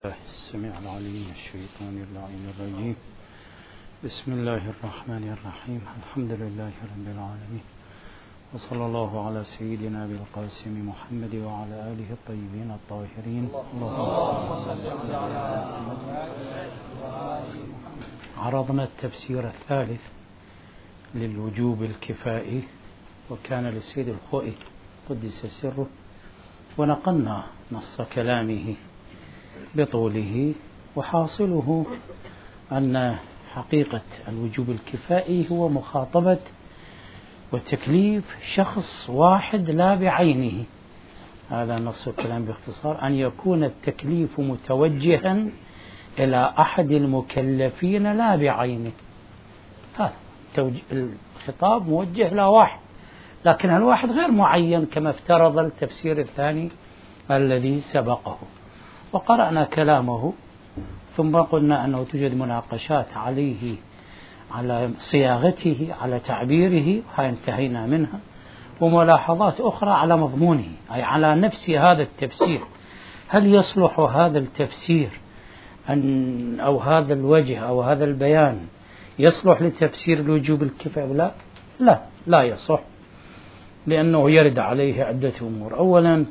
السميع العليم من الشيطان اللعين الرجيم. بسم الله الرحمن الرحيم. الحمد لله رب العالمين، وصلى الله على سيدنا أبي القاسم محمد وعلى آله الطيبين الطاهرين. اللهم صل على محمد. عرضنا التفسير الثالث للوجوب الكفائي، وكان للسيد الخوئي قدس سره، ونقلنا نص كلامه بطوله، وحاصله أن حقيقة الوجوب الكفائي هو مخاطبة وتكليف شخص واحد لا بعينه. هذا نص الكلام باختصار، أن يكون التكليف متوجها إلى أحد المكلفين لا بعينه. هذا الخطاب موجه إلى واحد، لكن الواحد غير معين كما افترض التفسير الثاني الذي سبقه. وقرأنا كلامه، ثم قلنا أنه توجد مناقشات عليه، على صياغته، على تعبيره، وهي انتهينا منها، وملاحظات أخرى على مضمونه، أي على نفس هذا التفسير. هل يصلح هذا التفسير أو هذا الوجه أو هذا البيان يصلح لتفسير الوجوب الكفائي؟ لا يصح، لأنه يرد عليه عدة أمور. أولا،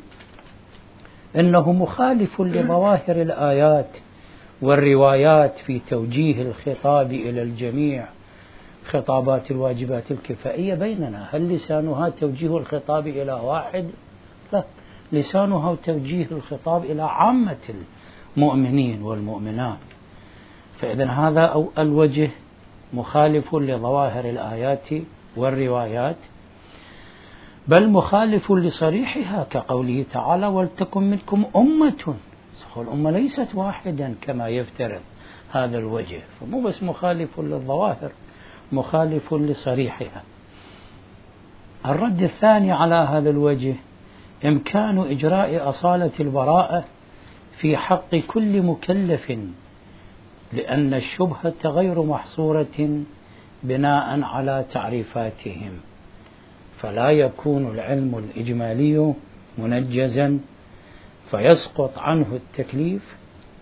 إنه مخالف لظواهر الآيات والروايات في توجيه الخطاب إلى الجميع. خطابات الواجبات الكفائية بيننا، هل لسانها توجيه الخطاب إلى واحد؟ لا، لسانها توجيه الخطاب إلى عامة المؤمنين والمؤمنات. فإذن هذا أو الوجه مخالف لظواهر الآيات والروايات، بل مخالف لصريحها، كقوله تعالى: ولتكن منكم أمة. الأمة ليست واحدا كما يفترض هذا الوجه، فمو بس مخالف للظواهر، مخالف لصريحها. الرد الثاني على هذا الوجه: إمكان إجراء أصالة البراءة في حق كل مكلف، لأن الشبهة غير محصورة بناء على تعريفاتهم، فلا يكون العلم الإجمالي منجزا فيسقط عنه التكليف،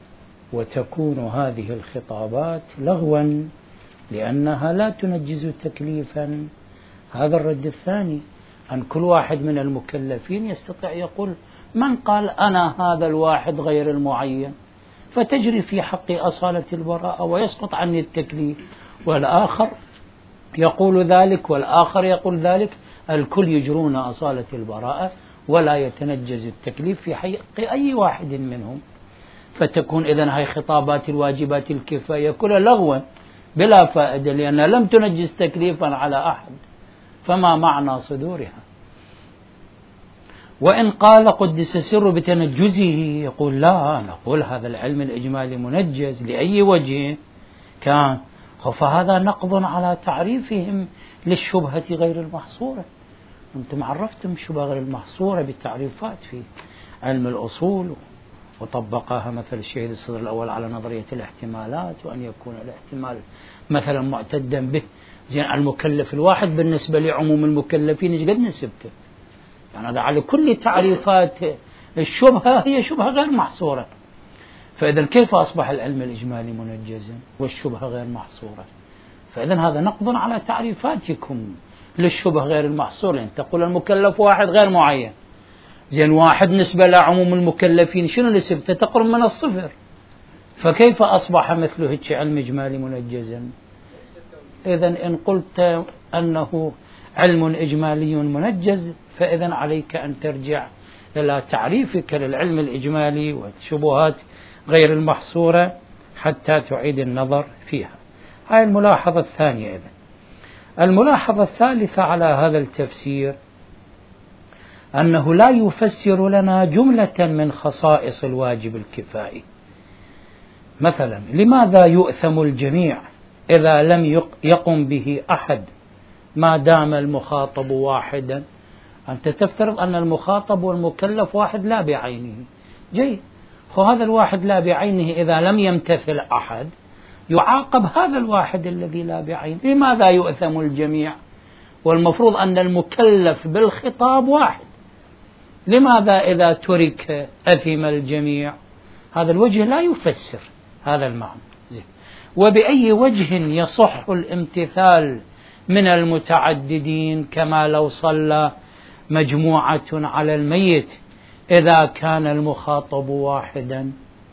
وتكون هذه الخطابات لغوا لأنها لا تنجز تكليفا. هذا الرد الثاني، أن كل واحد من المكلفين يستطيع يقول: من قال أنا هذا الواحد غير المعين، فتجري في حق أصالة البراءة ويسقط عني التكليف، والآخر يقول ذلك والآخر يقول ذلك، الكل يجرون أصالة البراءة ولا يتنجز التكليف في حق أي واحد منهم. فتكون إذن هاي خطابات الواجبات الكفاية كلها لغوا بلا فائدة، لأنها لم تنجز تكليفا على أحد، فما معنى صدورها؟ وإن قال قدس سر بتنجزه، يقول: لا، نقول هذا العلم الإجمالي منجز لأي وجه كان، فهذا نقض على تعريفهم للشبهة غير المحصورة. أنتم عرفتم الشبهة غير المحصورة بالتعريفات في علم الأصول، وطبقها مثل الشهيد الصدر الأول على نظرية الاحتمالات، وأن يكون الاحتمال مثلا معتدا به. زين، المكلف الواحد بالنسبة لعموم المكلفين ايش قد نسبته؟ يعني هذا على كل تعريفات الشبهة هي شبهة غير محصورة. فإذا كيف أصبح العلم الإجمالي منجزا والشبهة غير محصورة؟ فإذا هذا نقض على تعريفاتكم للشبهة غير المحصورة. يعني تقول المكلف واحد غير معين، زين، واحد نسبة لعموم المكلفين شنو نسبته؟ تقرب من الصفر، فكيف أصبح مثل هيك علم إجمالي منجزا؟ إذا إن قلت أنه علم إجمالي منجز، فإذا عليك أن ترجع إلى تعريفك للعلم الإجمالي والشبهات غير المحصورة حتى تعيد النظر فيها. هاي الملاحظة الثانية. إذن الملاحظة الثالثة على هذا التفسير أنه لا يفسر لنا جملة من خصائص الواجب الكفائي. مثلا، لماذا يؤثم الجميع إذا لم يقم به أحد ما دام المخاطب واحدا؟ أنت تفترض أن المخاطب والمكلف واحد لا بعينه، جيد، فهذا الواحد لا بعينه إذا لم يمتثل أحد يعاقب هذا الواحد الذي لا بعينه. لماذا يؤثم الجميع والمفروض أن المكلف بالخطاب واحد؟ لماذا إذا ترك أثم الجميع؟ هذا الوجه لا يفسر هذا المعنى. زين. وبأي وجه يصح الامتثال من المتعددين كما لو صلى مجموعة على الميت إذا كان المخاطب واحدا،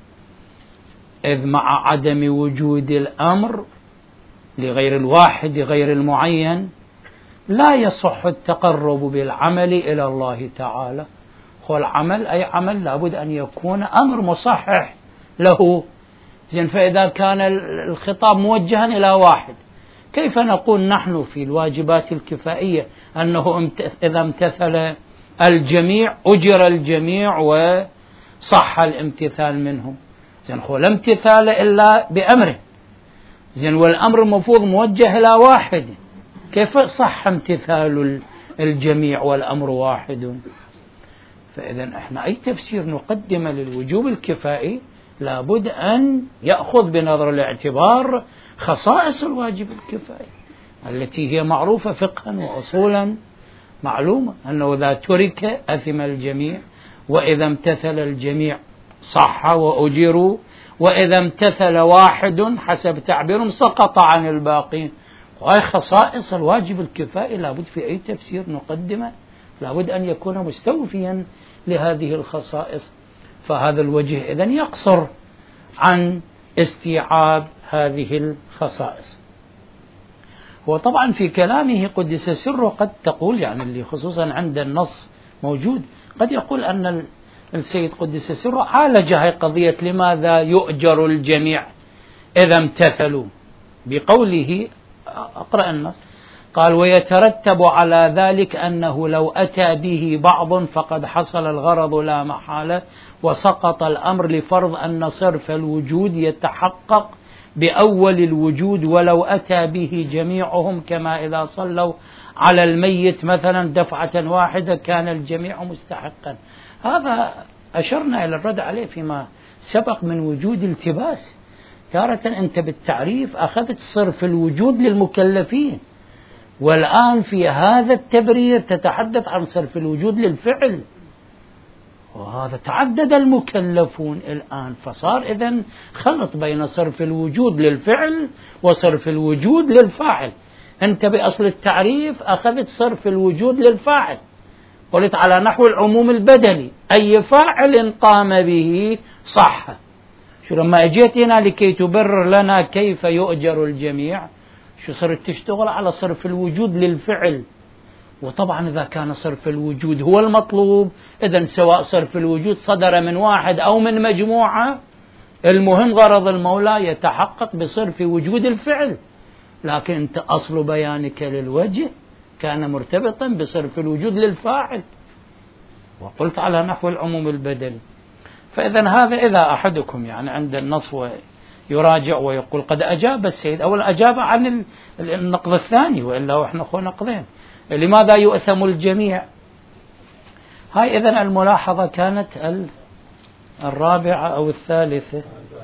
إذ مع عدم وجود الأمر لغير الواحد غير المعين لا يصح التقرب بالعمل إلى الله تعالى. هو العمل أي عمل لابد أن يكون أمر مصحح له. زين. فإذا كان الخطاب موجها إلى واحد، كيف نقول نحن في الواجبات الكفائية أنه إذا امتثل الجميع أجر الجميع وصح الامتثال منهم؟ زين. هو لا امتثال إلا بأمره. زين. والأمر المفروض موجه إلى واحد، كيف صح امتثال الجميع والأمر واحد؟ فإذا احنا أي تفسير نقدمه للوجوب الكفائي لابد أن يأخذ بنظر الاعتبار خصائص الواجب الكفائي التي هي معروفة فقها وأصولا معلومة، أنه إذا ترك أثم الجميع، وإذا امتثل الجميع صح وأجروا، وإذا امتثل واحد حسب تعبيرهم سقط عن الباقين. وهي خصائص الواجب الكفائي لابد في أي تفسير نقدمه لابد أن يكون مستوفيا لهذه الخصائص. فهذا الوجه إذن يقصر عن استيعاب هذه الخصائص. وطبعا في كلامه قدس سره قد تقول، يعني اللي خصوصا عند النص موجود، قد يقول أن السيد قدس سره عالج هذه قضية لماذا يؤجر الجميع إذا امتثلوا بقوله، أقرأ النص، قال: ويترتب على ذلك أنه لو أتى به بعض فقد حصل الغرض لا محالة، وسقط الأمر لفرض أن صرف الوجود يتحقق بأول الوجود ولو أتى به جميعهم، كما إذا صلوا على الميت مثلا دفعة واحدة كان الجميع مستحقا. هذا أشرنا إلى الرد عليه فيما سبق من وجود التباس. تارة أنت بالتعريف أخذت صرف الوجود للمكلفين، والآن في هذا التبرير تتحدث عن صرف الوجود للفعل، وهذا تعدد المكلفون الآن، فصار إذن خلط بين صرف الوجود للفعل وصرف الوجود للفاعل. أنت بأصل التعريف أخذت صرف الوجود للفاعل، قلت على نحو العموم البدني أي فاعل قام به صح. شو لما أجيت هنا لكي تبرر لنا كيف يؤجر الجميع، شو صرت تشتغل على صرف الوجود للفعل. وطبعا إذا كان صرف الوجود هو المطلوب، إذن سواء صرف الوجود صدر من واحد أو من مجموعة، المهم غرض المولى يتحقق بصرف وجود الفعل. لكن أنت أصل بيانك للوجه كان مرتبطا بصرف الوجود للفاعل، وقلت على نحو العموم البدني. فإذن هذا إذا أحدكم يعني عند النص يراجع ويقول قد أجاب السيد، أولا أجاب عن النقض الثاني، وإلا وإحنا أخو نقضين، لماذا يؤثم الجميع. هاي إذن الملاحظة كانت الرابعة أو الثالثة،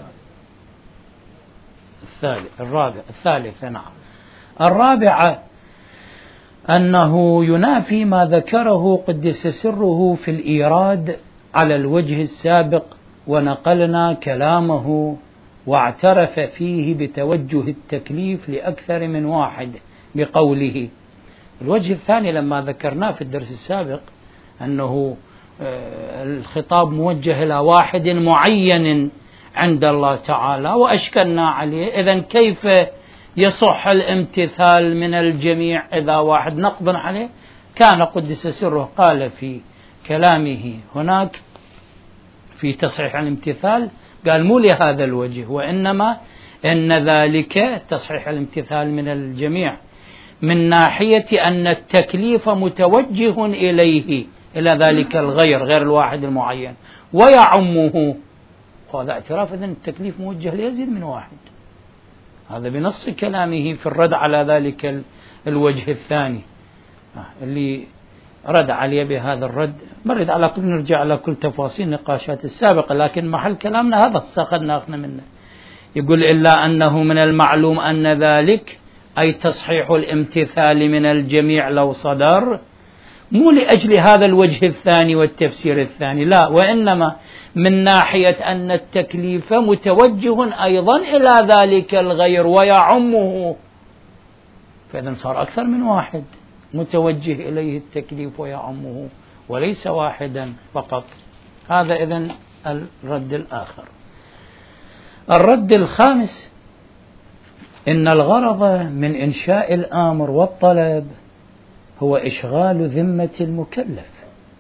الثالثة نعم. الرابعة أنه ينافي ما ذكره قدس سره في الإيراد على الوجه السابق، ونقلنا كلامه واعترف فيه بتوجه التكليف لأكثر من واحد بقوله. الوجه الثاني لما ذكرناه في الدرس السابق أنه الخطاب موجه إلى واحد معين عند الله تعالى، وأشكلنا عليه إذن كيف يصح الامتثال من الجميع إذا واحد نقض عليه. كان قدس سره قال في كلامه هناك في تصحيح الامتثال، قال مو لهذا الوجه، وإنما إن ذلك تصحيح الامتثال من الجميع من ناحية أن التكليف متوجه إليه، إلى ذلك الغير، غير الواحد المعين، ويعمه. وهذا اعتراف إذن التكليف موجه ليزيد من واحد. هذا بنص كلامه في الرد على ذلك الوجه الثاني اللي رد عليه بهذا الرد. مرد على كل، نرجع على كل تفاصيل نقاشات السابقة، لكن محل كلامنا هذا استخدنا أخنا منه. يقول إلا أنه من المعلوم أن ذلك أي تصحيح الامتثال من الجميع لو صدر مو لأجل هذا الوجه الثاني والتفسير الثاني، لا، وإنما من ناحية أن التكليف متوجه أيضا إلى ذلك الغير ويعمه، فإذا صار أكثر من واحد متوجه إليه التكليف ويعمه وليس واحدا فقط. هذا إذن الرد الآخر. الرد الخامس: إن الغرض من إنشاء الآمر والطلب هو إشغال ذمة المكلف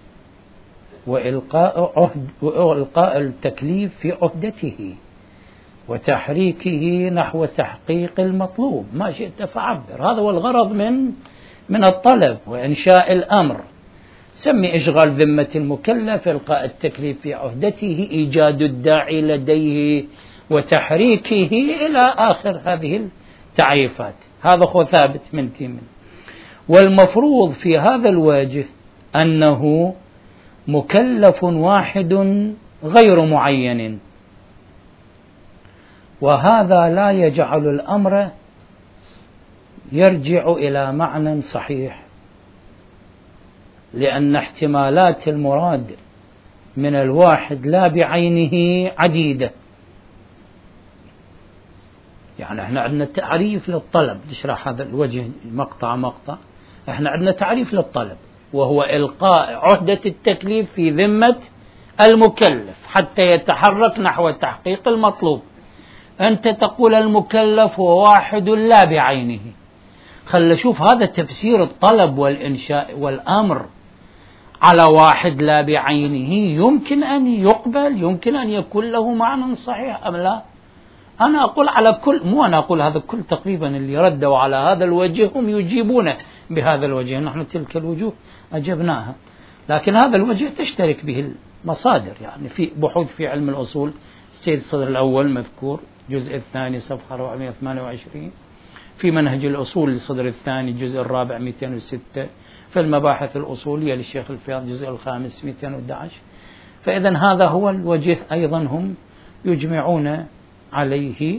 وإلقاء التكليف في عهدته وتحريكه نحو تحقيق المطلوب، ما شئت فعبر. هذا هو الغرض من الطلب وإنشاء الأمر. سمي إشغال ذمة المكلف، إلقاء التكليف في عهدته، إيجاد الداعي لديه وتحريكه إلى آخر هذه التعريفات. هذا هو ثابت من تيمن. والمفروض في هذا الواجه أنه مكلف واحد غير معين، وهذا لا يجعل الأمر يرجع إلى معنى صحيح، لأن احتمالات المراد من الواحد لا بعينه عديدة. يعني احنا عندنا تعريف للطلب، نشرح هذا الوجه مقطع. احنا عندنا تعريف للطلب وهو إلقاء عهدة التكليف في ذمة المكلف حتى يتحرك نحو تحقيق المطلوب. أنت تقول المكلف هو واحد لا بعينه. خل شوف هذا تفسير الطلب والإنشاء والأمر على واحد لا بعينه يمكن أن يقبل، يمكن أن يكون له معنى صحيح أم لا؟ أنا أقول على كل، مو أنا أقول هذا كل تقريبا اللي ردوا على هذا الوجه هم يجيبون بهذا الوجه. نحن تلك الوجوه أجبناها، لكن هذا الوجه تشترك به المصادر. يعني في بحوث في علم الأصول، السيد الصدر الأول مذكور الجزء الثاني صفحة 428، في منهج الأصول للصدر الثاني الجزء الرابع 206، في المباحث الأصولية للشيخ الفياض الجزء الخامس 211. فإذا هذا هو الوجه أيضا هم يجمعون عليه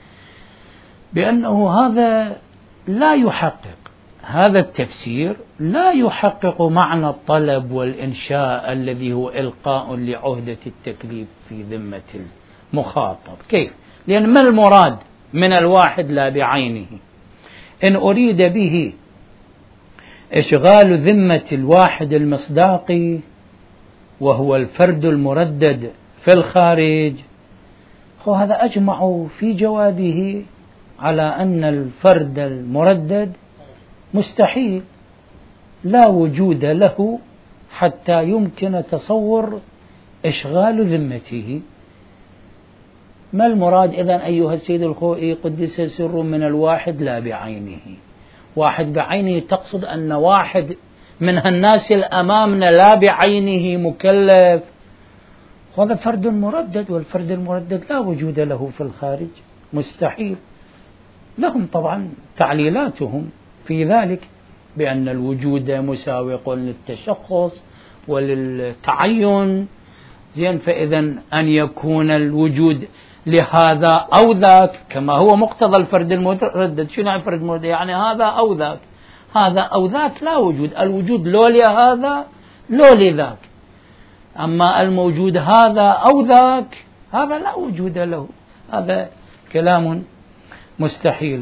بأنه هذا لا يحقق، هذا التفسير لا يحقق معنى الطلب والإنشاء الذي هو إلقاء لعهدة التكليف في ذمة المخاطب. كيف؟ لأن ما المراد من الواحد لا بعينه؟ إن أريد به إشغال ذمة الواحد المصداقي وهو الفرد المردد في الخارج، وهذا أجمع في جوابه على أن الفرد المردد مستحيل، لا وجود له حتى يمكن تصور إشغال ذمته. ما المراد إذن أيها السيد الخوئي قدس سر من الواحد لا بعينه؟ واحد بعينه تقصد أن واحد من الناس الأمامنا لا بعينه مكلف، هذا فرد مردد، والفرد المردد لا وجود له في الخارج، مستحيل. لهم طبعا تعليلاتهم في ذلك بأن الوجود مساوق للتشخص وللتعين. زين، فإذا أن يكون الوجود لهذا أو ذاك كما هو مقتضى الفرد المردد. شنو يعني فرد مردد؟ يعني هذا أو ذاك، هذا أو ذاك لا وجود، الوجود لو لهذا لو لذاك. أما الموجود هذا أو ذاك هذا لا وجود له، هذا كلام مستحيل.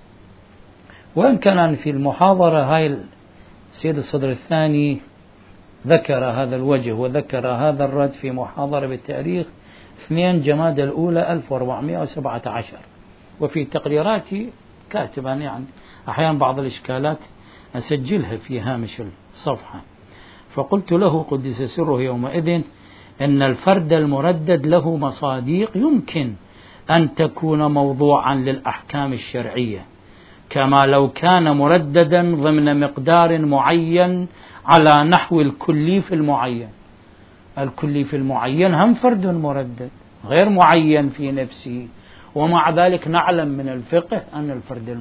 وإن كان في المحاضرة هاي السيد الصدر الثاني ذكر هذا الوجه وذكر هذا الرد في محاضرة بالتاريخ 2 جمادى الأولى 1417، وفي تقريراتي كاتبا يعني أحيانا بعض الإشكالات أسجلها في هامش الصفحة. فقلت له قدس سره يومئذ إن الفرد المردد له مصاديق يمكن أن تكون موضوعا للأحكام الشرعية، كما لو كان مرددا ضمن مقدار معين على نحو الكليف المعين. الكليف المعين هم فرد مردد غير معين في نفسه، ومع ذلك نعلم من الفقه أن الفرد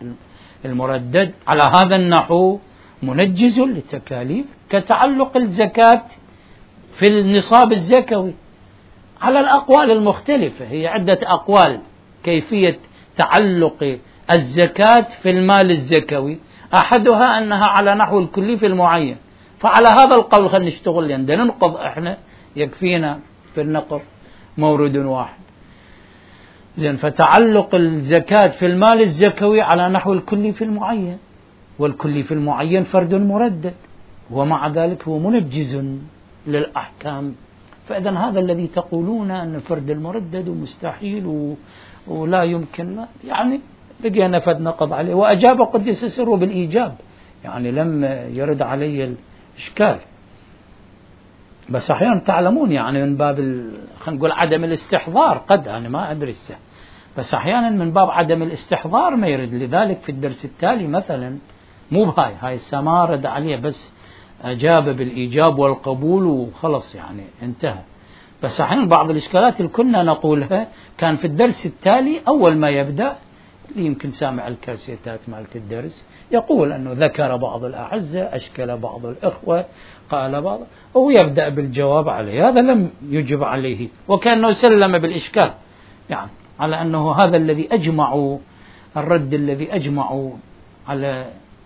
المردد على هذا النحو منجز للتكاليف، كتعلق الزكاة في النصاب الزكوي على الأقوال المختلفة. هي عدة أقوال كيفية تعلق الزكاة في المال الزكوي، أحدها أنها على نحو الكليف المعين، فعلى هذا القول خلينا نشتغل، لأن ننقض إحنا يكفينا في النقض مورد واحد. زين، فتعلق الزكاة في المال الزكوي على نحو الكلي في المعين، والكلي في المعين فرد مردد، ومع ذلك هو منجز للأحكام. فإذا هذا الذي تقولون أن الفرد المردد مستحيل ولا يمكن، يعني لقينا فد نقض عليه، وأجاب قدس سره بالإيجاب، يعني لم يرد علي الإشكال. بس أحيانا تعلمون يعني من باب خلينا نقول عدم الاستحضار، قد أنا ما أدري بس أحيانا من باب عدم الاستحضار ما يرد. لذلك في الدرس التالي مثلا مو بهاي السما رد عليه، بس أجاب بالإيجاب والقبول وخلص، يعني انتهى. بس أحيانا بعض الإشكالات اللي كنا نقولها كان في الدرس التالي أول ما يبدأ، اللي يمكن سامع الكاسيتات مالت الدرس، يقول أنه ذكر بعض الأعزة، أشكل بعض الإخوة، قال بعض، ويبدأ بالجواب عليه. هذا لم يجب عليه، وكأنه سلم بالإشكال، يعني على أنه هذا الذي أجمعوا، الرد الذي أجمعوا على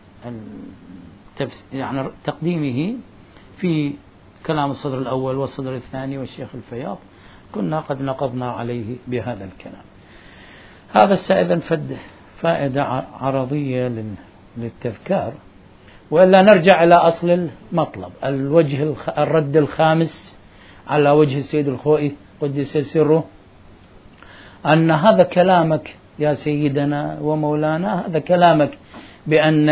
يعني تقديمه في كلام الصدر الأول والصدر الثاني والشيخ الفياض، كنا قد نقضنا عليه بهذا الكلام. هذا السائدا فائدة عرضية للتذكار. وإلا نرجع إلى أصل المطلب، الرد الخامس على وجه السيد الخوئي قدس سره، أن هذا كلامك يا سيدنا ومولانا، هذا كلامك بأن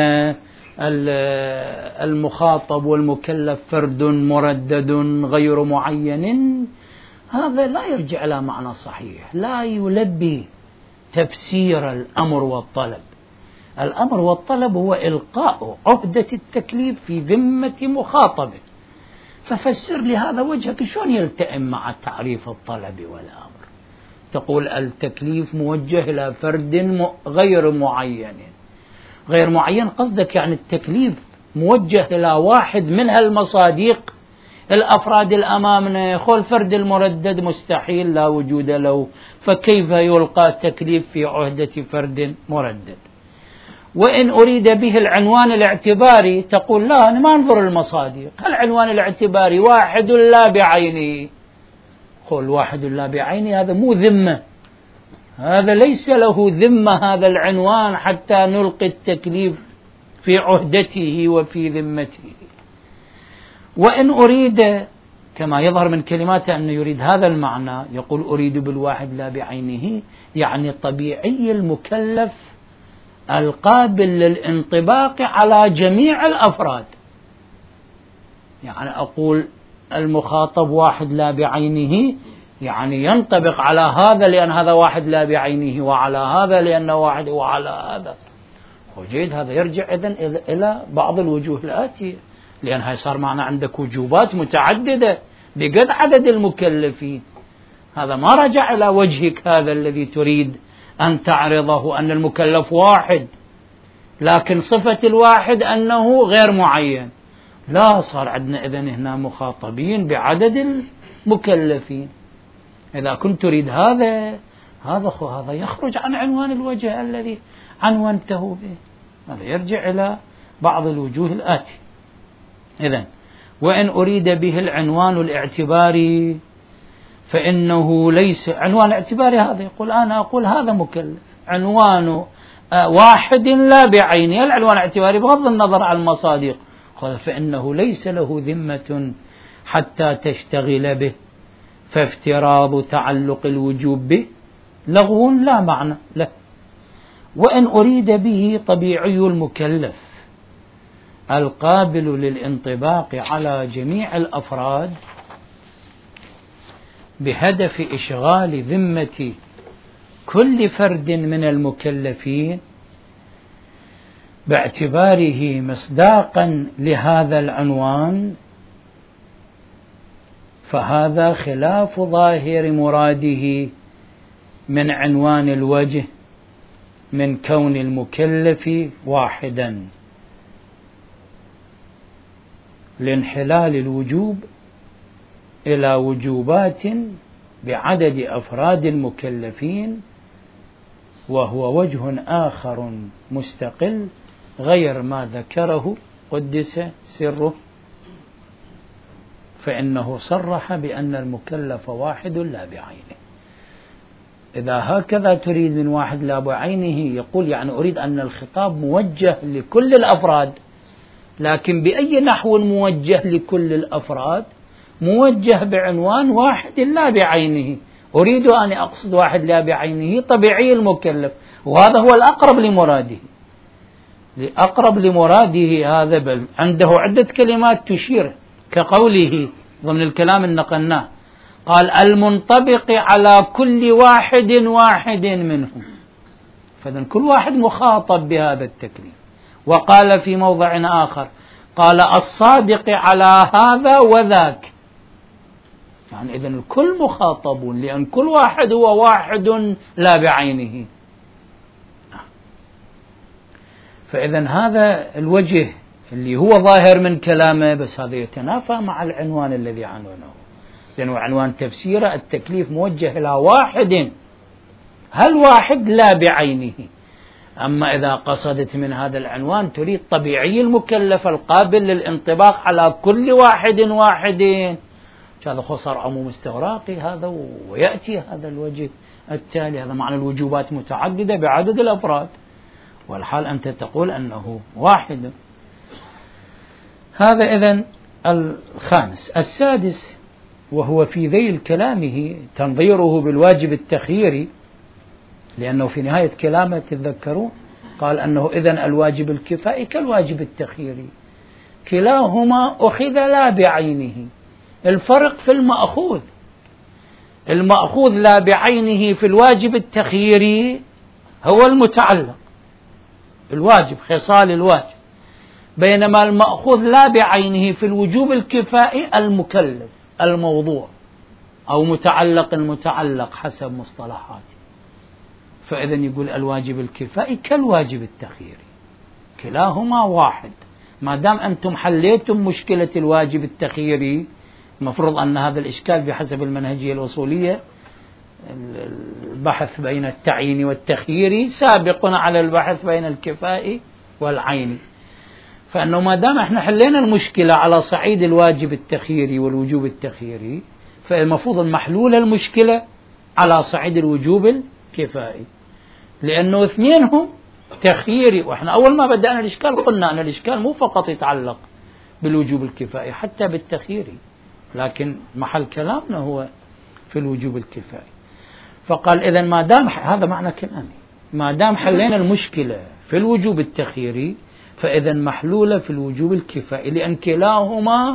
المخاطب والمكلف فرد مردد غير معين، هذا لا يرجع إلى معنى صحيح، لا يلبي تفسير الأمر والطلب. الأمر والطلب هو إلقاء عهدة التكليف في ذمة مخاطبه، ففسر لي هذا وجهك شلون يلتئم مع تعريف الطلب والأمر؟ تقول التكليف موجه إلى فرد غير معين. غير معين قصدك يعني التكليف موجه إلى واحد من هالمصادق الأفراد الأمامنا. يقول فرد المردد مستحيل لا وجود له، فكيف يلقى التكليف في عهدة فرد مردد؟ وإن أريد به العنوان الاعتباري تقول لا، أنا ما أنظر المصادق، العنوان الاعتباري واحد لا بعينه. قول واحد لا بعينه، هذا مو ذمة، هذا ليس له ذمة هذا العنوان حتى نلقي التكليف في عهدته وفي ذمته. وإن أريد كما يظهر من كلماته أنه يريد هذا المعنى، يقول أريد بالواحد لا بعينه، يعني طبيعي المكلف القابل للانطباق على جميع الأفراد. يعني أقول المخاطب واحد لا بعينه، يعني ينطبق على هذا لأن هذا واحد لا بعينه، وعلى هذا لأنه واحد، وعلى هذا. وجيد، هذا يرجع إذن إلى بعض الوجوه الآتية، لأن هاي صار معنا عندك وجوبات متعددة بقد عدد المكلفين. هذا ما رجع إلى وجهك هذا الذي تريد أن تعرضه أن المكلف واحد، لكن صفة الواحد أنه غير معين. لا، صار عندنا إذن هنا مخاطبين بعدد المكلفين. إذا كنت تريد هذا يخرج عن عنوان الوجه الذي عنونته به. هذا يرجع إلى بعض الوجوه الآتي. إذن وإن أريد به العنوان الاعتباري فإنه ليس عنوان اعتباري. هذا يقول أنا أقول هذا مكلف، عنوان واحد لا بعينه، العنوان الاعتباري بغض النظر عن المصادق، فإنه ليس له ذمة حتى تشتغل به، فافتراض تعلق الوجوب به لغو لا معنى له. وإن أريد به طبيعي المكلف القابل للانطباق على جميع الأفراد بهدف إشغال ذمة كل فرد من المكلفين باعتباره مصداقا لهذا العنوان، فهذا خلاف ظاهر مراده من عنوان الوجه من كون المكلف واحدا، لانحلال الوجوب إلى وجوبات بعدد أفراد المكلفين، وهو وجه آخر مستقل غير ما ذكره قدس سره فإنه صرح بأن المكلف واحد لا بعينه. إذا هكذا تريد من واحد لا بعينه، يقول يعني أريد أن الخطاب موجه لكل الأفراد، لكن بأي نحو موجه لكل الأفراد؟ موجه بعنوان واحد لا بعينه. أريد أن أقصد واحد لا بعينه طبيعي المكلف، وهذا هو الأقرب لمراده. لأقرب لمراده هذا، بل عنده عدة كلمات تشير، كقوله ضمن الكلام اللي نقلناه، قال المنطبق على كل واحد واحد منهم. فإذن كل واحد مخاطب بهذا التكليف. وقال في موضع آخر، قال الصادق على هذا وذاك. يعني إذن الكل مخاطبون، لأن كل واحد هو واحد لا بعينه. فإذن هذا الوجه اللي هو ظاهر من كلامه، بس هذا يتنافى مع العنوان الذي عنونه، لأنه عنوان تفسيره التكليف موجه إلى واحد، هل واحد لا بعينه. أما إذا قصدت من هذا العنوان تريد طبيعي المكلف القابل للانطباق على كل واحد واحد، هذا خسر عموم استغراقي هذا، ويأتي هذا الوجه التالي. هذا معنى الوجوبات متعددة بعدد الأفراد، والحال أنت تقول أنه واحد. هذا إذن الخامس. السادس، وهو في ذيل كلامه تنظيره بالواجب التخييري، لأنه في نهاية كلامه تذكرون قال أنه إذن الواجب الكفائي كالواجب التخييري، كلاهما أخذ لا بعينه. الفرق في المأخوذ، المأخوذ لا بعينه في الواجب التخييري هو المتعلق، الواجب، خصال الواجب، بينما المأخوذ لا بعينه في الوجوب الكفائي المكلف، الموضوع، أو متعلق المتعلق حسب مصطلحاته. فإذن يقول الواجب الكفائي كالواجب التخييري، كلاهما واحد. ما دام أنتم حليتم مشكلة الواجب التخييري، المفروض أن هذا الإشكال بحسب المنهجية الأصولية البحث بين التعيين والتخيير سابق على البحث بين الكفاء والعين. فأنه ما دام احنا حلينا المشكلة على صعيد الواجب التخييري والوجوب التخييري، فالمفروض المحلول المشكلة على صعيد الوجوب الكفائي، لأنه اثنينهم تخييري. وإحنا أول ما بدأنا الإشكال قلنا أن الإشكال مو فقط يتعلق بالوجوب الكفائي، حتى بالتخييري، لكن محل كلامنا هو في الوجوب الكفائي. فقال إذن ما دام هذا معنى كلامي، ما دام حلينا المشكلة في الوجوب التخييري، فإذن محلولة في الوجوب الكفائي، لأن كلاهما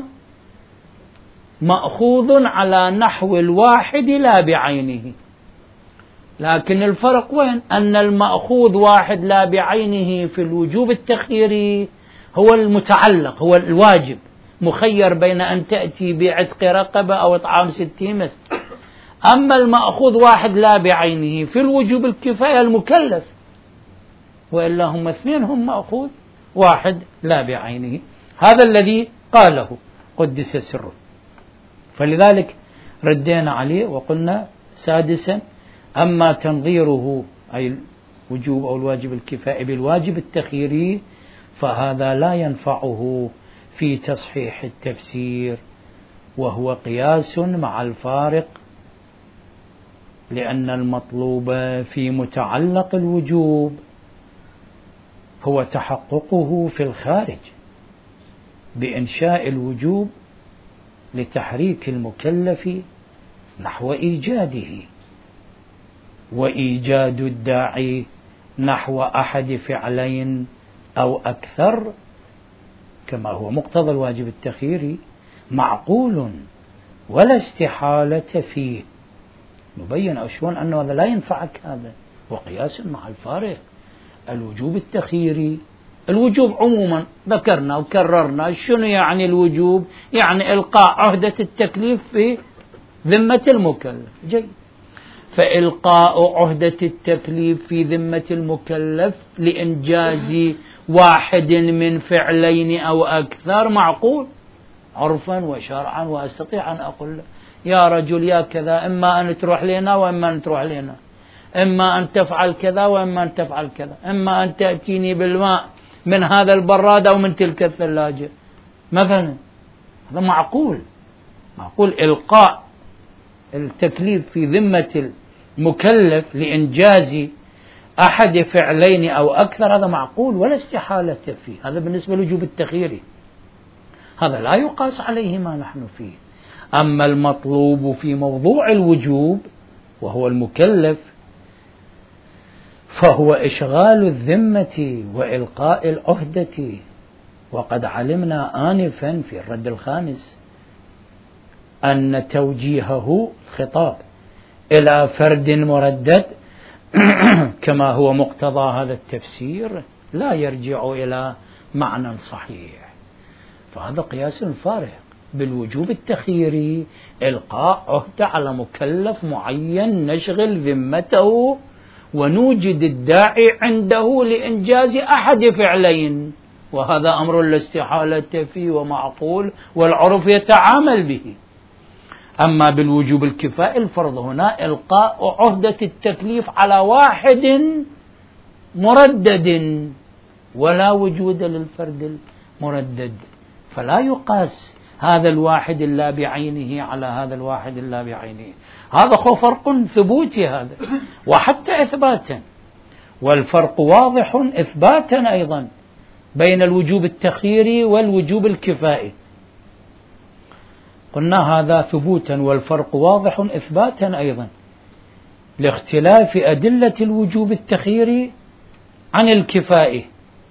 مأخوذ على نحو الواحد لا بعينه. لكن الفرق وين؟ أن المأخوذ واحد لا بعينه في الوجوب التخييري هو المتعلق، هو الواجب، مخير بين أن تأتي بعتق رقبة أو إطعام 60 مسكين. أما المأخوذ واحد لا بعينه في الوجوب الكفاية المكلف، وإلا هم اثنين، هم مأخوذ واحد لا بعينه. هذا الذي قاله قدس سره. فلذلك ردينا عليه وقلنا سادسا: أما تنظيره أي الوجوب أو الواجب الكفائي بالواجب التخييري فهذا لا ينفعه في تصحيح التفسير، وهو قياس مع الفارق، لأن المطلوب في متعلق الوجوب هو تحققه في الخارج بإنشاء الوجوب لتحريك المكلف نحو إيجاده، وإيجاد الداعي نحو أحد فعلين أو أكثر كما هو مقتضى الواجب التخييري معقول ولا استحالة فيه. نبين شلون أنه هذا لا ينفعك، هذا وقياس مع الفارق. الوجوب التخييري، الوجوب عموما ذكرنا وكررنا شنو يعني الوجوب، يعني إلقاء عهدة التكليف في ذمة المكلف. جيد، فإلقاء عهدة التكليف في ذمة المكلف لإنجاز واحد من فعلين أو أكثر معقول عرفا وشرعا. وأستطيع أن أقول يا رجل يا كذا، إما أن تروح لنا وإما أن تروح لنا، إما أن تفعل كذا وإما أن تفعل كذا، إما أن تأتيني بالماء من هذا البراد أو من تلك الثلاجة مثلا. هذا معقول معقول إلقاء التكليف في ذمة المكلف لإنجاز أحد فعلين أو أكثر، هذا معقول ولا استحالة فيه. هذا بالنسبة لوجوب التخيير، هذا لا يقاس عليه ما نحن فيه. أما المطلوب في موضوع الوجوب وهو المكلف فهو إشغال الذمة وإلقاء العهدة. وقد علمنا آنفا في الرد الخامس أن توجيهه خطاب إلى فرد مردد كما هو مقتضى هذا التفسير لا يرجع إلى معنى صحيح، فهذا قياس فارغ. بالوجوب التخييري إلقاء عهدة على مكلف معين نشغل ذمته ونوجد الداعي عنده لإنجاز أحد فعلين، وهذا أمر لا استحالة فيه ومعقول والعرف يتعامل به. أما بالوجوب الكفائي الفرض هنا إلقاء عهدة التكليف على واحد مردد ولا وجود للفرد المردد، فلا يقاس هذا الواحد لا بعينه على هذا الواحد لا بعينه. هذا هو فرق ثبوتي هذا وحتى إثباتا، والفرق واضح إثباتا أيضا بين الوجوب التخييري والوجوب الكفائي. قلنا هذا ثبوتا، والفرق واضح إثباتا أيضا لاختلاف أدلة الوجوب التخييري عن الكفائي.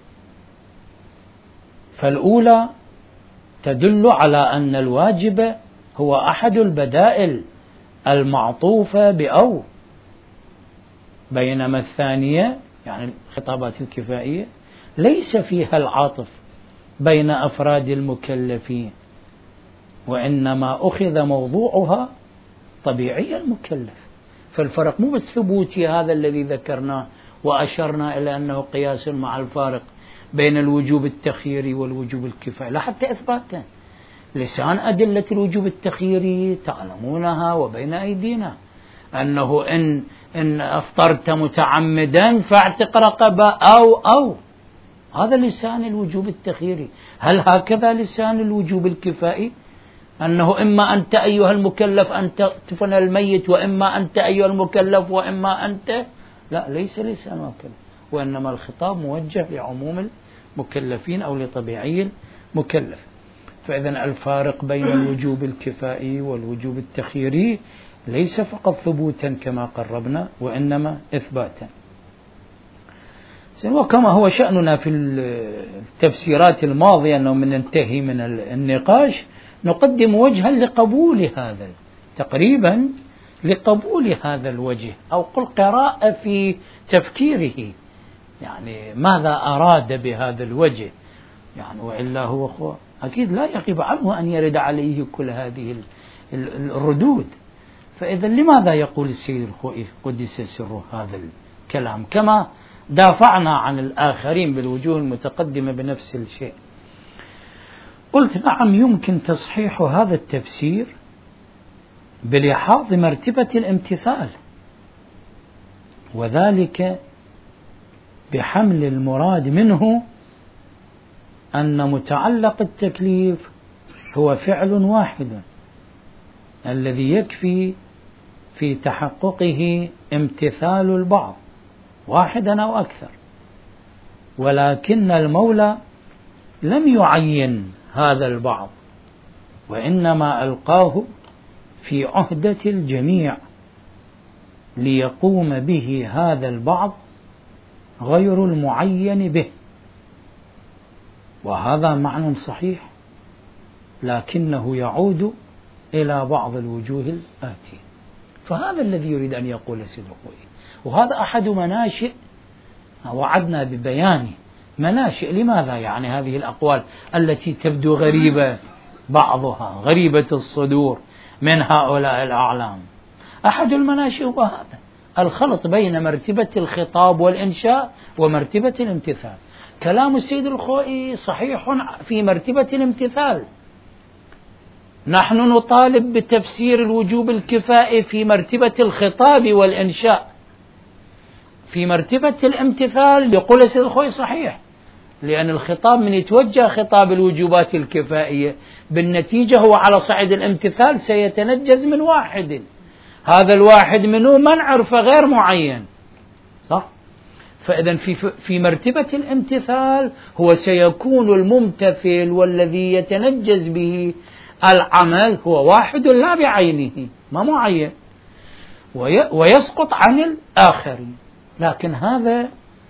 فالأولى تدل على أن الواجب هو أحد البدائل المعطوفة بأو، بينما الثانية يعني الخطابات الكفائية ليس فيها العاطف بين أفراد المكلفين، وإنما أخذ موضوعها طبيعي المكلف. فالفرق مو بالثبوتي هذا الذي ذكرناه وأشرنا إلى أنه قياس مع الفارق بين الوجوب التخييري والوجوب الكفائي، لا حتى إثباتا. لسان أدلة الوجوب التخييري تعلمونها وبين أيدينا، أنه إن أفطرت متعمدا فاعتق رقبة أو هذا لسان الوجوب التخييري. هل هكذا لسان الوجوب الكفائي؟ أنه إما أنت أيها المكلف أن تدفن الميت، وإما أنت أيها المكلف، وإما أنت، لا، ليس لسان هكذا، وإنما الخطاب موجه لعموم المكلفين أو لطبيعي المكلف. فإذا الفارق بين الوجوب الكفائي والوجوب التخييري ليس فقط ثبوتا كما قربنا، وإنما إثباتا. وكما هو شأننا في التفسيرات الماضية أنه من ننتهي من النقاش نقدم وجها لقبول هذا، تقريبا لقبول هذا الوجه، أو قل قراءة في تفكيره، يعني ماذا أراد بهذا الوجه، يعني وإلا هو أكيد لا يغيب عنه أن يرد عليه كل هذه الردود. فإذا لماذا يقول السيد الخوئي قدس سره هذا الكلام كما دافعنا عن الآخرين بالوجوه المتقدمة بنفس الشيء؟ قلت نعم، يمكن تصحيح هذا التفسير بلحاظ مرتبة الامتثال، وذلك بحمل المراد منه أن متعلق التكليف هو فعل واحد الذي يكفي في تحققه امتثال البعض واحدا أو أكثر، ولكن المولى لم يعين هذا البعض، وإنما ألقاه في عهدة الجميع ليقوم به هذا البعض غير المعين به. وهذا معنى صحيح، لكنه يعود إلى بعض الوجوه الآتية. فهذا الذي يريد أن يقول السيد الخوئي، وهذا أحد مناشئ وعدنا ببيان مناشئ لماذا يعني هذه الأقوال التي تبدو غريبة، بعضها غريبة الصدور من هؤلاء الأعلام. أحد المناشئ هو هذا الخلط بين مرتبة الخطاب والإنشاء ومرتبة الامتثال. كلام السيد الخوئي صحيح في مرتبة الامتثال، نحن نطالب بتفسير الوجوب الكفائي في مرتبة الخطاب والإنشاء. في مرتبة الامتثال يقول السيد الخوئي صحيح، لأن الخطاب من يتوجه خطاب الوجوبات الكفائية بالنتيجة هو على صعيد الامتثال سيتنجز من واحد، هذا الواحد منه من عرفه غير معين، صح؟ فإذا في مرتبة الامتثال هو سيكون الممتثل والذي يتنجز به العمل هو واحد لا بعينه، ما معين، ويسقط عن الآخرين. لكن هذا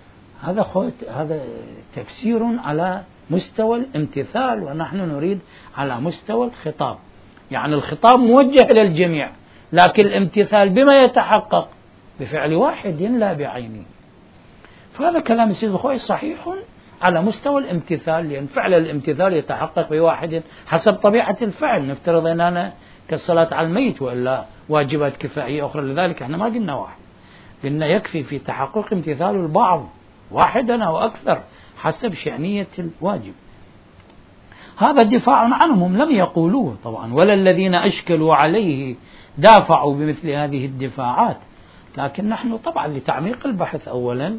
تفسير على مستوى الامتثال، ونحن نريد على مستوى الخطاب. يعني الخطاب موجه إلى الجميع، لكن الامتثال بما يتحقق بفعل واحد لا بعينه. فهذا كلام السيد الخوئي صحيح على مستوى الامتثال، لأن فعل الامتثال يتحقق بواحد حسب طبيعة الفعل. نفترض أن أنا كالصلاة على الميت، وإلا واجبات كفائية أخرى، لذلك احنا ما قلنا واحد، قلنا يكفي في تحقق امتثال البعض واحدا أو أكثر حسب شأنية الواجب. هذا دفاع عنهم لم يقولوه طبعا، ولا الذين أشكلوا عليه دافعوا بمثل هذه الدفاعات، لكن نحن طبعا لتعميق البحث أولا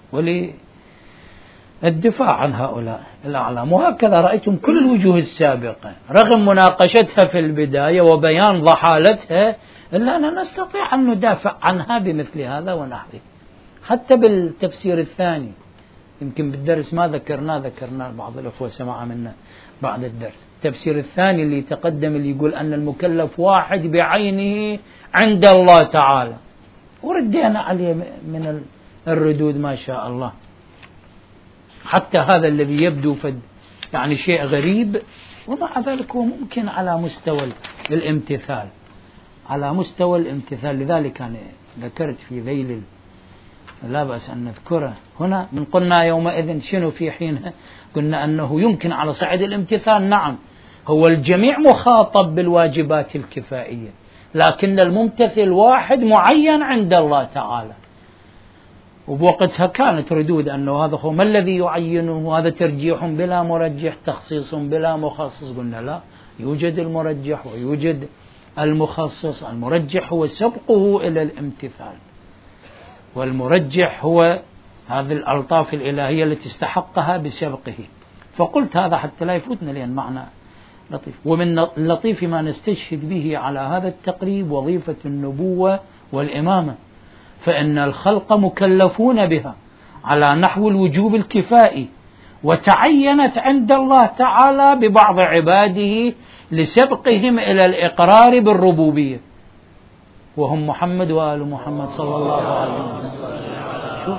وللدفاع عن هؤلاء الأعلام. وهكذا رأيتم كل الوجوه السابقة رغم مناقشتها في البداية وبيان ضحالتها، إلا أننا نستطيع أن ندافع عنها بمثل هذا ونحوه. حتى بالتفسير الثاني يمكن بالدرس ما ذكرنا بعض الأخوة سمع منا بعد الدرس، التفسير الثاني اللي تقدم اللي يقول أن المكلف واحد بعينه عند الله تعالى، وردينا عليه من الردود ما شاء الله. حتى هذا الذي يبدو يعني شيء غريب، ومع ذلك هو ممكن على مستوى الامتثال، على مستوى الامتثال. لذلك أنا ذكرت في ذيل لا بأس أن نذكره هنا، من قلنا يومئذ شنو في حينها، قلنا أنه يمكن على صعيد الامتثال نعم هو الجميع مخاطب بالواجبات الكفائية، لكن الممتثل واحد معين عند الله تعالى. وبوقتها كانت ردود أنه هذا هو ما الذي يعينه، هذا ترجيح بلا مرجح، تخصيص بلا مخصص. قلنا لا، يوجد المرجح ويوجد المخصص. المرجح هو سبقه إلى الامتثال، والمرجح هو هذه الألطاف الإلهية التي استحقها بسبقه. فقلت هذا حتى لا يفوتنا، لأن معنى لطيف. ومن اللطيف ما نستشهد به على هذا التقريب وظيفة النبوة والإمامة، فإن الخلق مكلفون بها على نحو الوجوب الكفائي، وتعينت عند الله تعالى ببعض عباده لسبقهم إلى الإقرار بالربوبية، وهم محمد وآل محمد صلى الله عليه وسلم.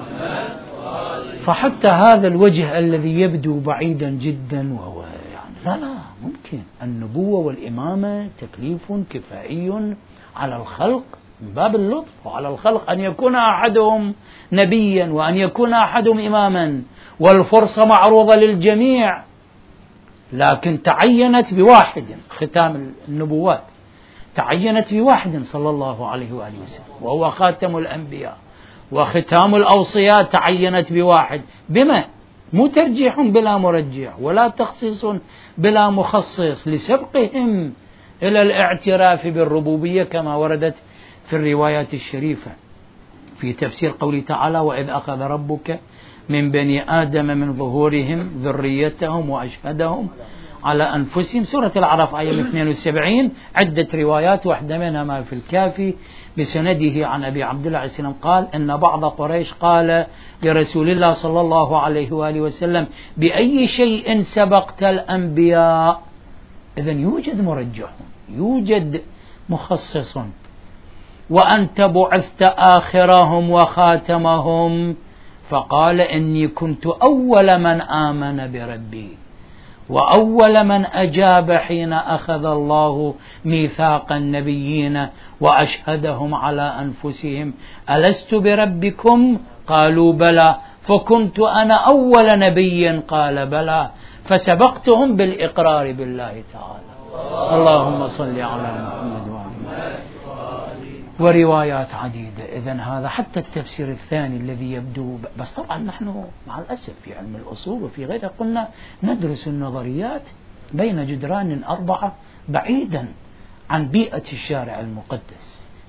فحتى هذا الوجه الذي يبدو بعيدا جدا وهو يعني لا ممكن، النبوة والإمامة تكليف كفائي على الخلق من باب اللطف، وعلى الخلق أن يكون أحدهم نبيا وأن يكون أحدهم إماما، والفرصة معروضة للجميع، لكن تعينت بواحد. ختام النبوات تعينت بواحد صلى الله عليه وآله وسلم، وهو خاتم الأنبياء. وختام الأوصياء تعينت بواحد، بما مو ترجيح بلا مرجح ولا تخصيص بلا مخصص، لسبقهم إلى الاعتراف بالربوبية كما وردت في الروايات الشريفة في تفسير قوله تعالى: وإذ أخذ ربك من بني آدم من ظهورهم ذريتهم وأشهدهم على أنفسهم، سورة الأعراف آية 72. عدة روايات، واحدة منها ما في الكافي بسنده عن أبي عبد الله عليه السلام قال إن بعض قريش قال لرسول الله صلى الله عليه وآله وسلم: بأي شيء سبقت الأنبياء؟ إذن يوجد مرجح، يوجد مخصص، وأنت بعثت آخرهم وخاتمهم. فقال: إني كنت أول من آمن بربي وأول من أجاب حين أخذ الله ميثاق النبيين وأشهدهم على أنفسهم: ألست بربكم؟ قالوا بلى. فكنت أنا أول نبي قال بلى، فسبقتهم بالإقرار بالله تعالى. اللهم صل على محمد وعلى آله. وروايات عديدة. إذن هذا حتى التفسير الثاني الذي يبدو، بس طبعا نحن مع الأسف في علم الأصول وفي غيره قلنا ندرس النظريات بين جدران 4 بعيدا عن بيئة الشارع المقدس،